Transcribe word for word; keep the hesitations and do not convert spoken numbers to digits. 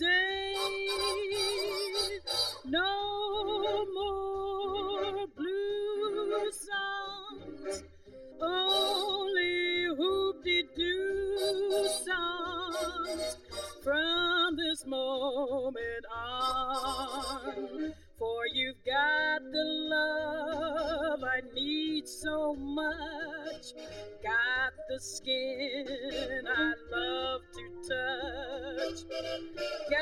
day. No more blue songs, only hoop-de-doo songs from this moment on. For you've got the love I need so much, got the skin I love to touch.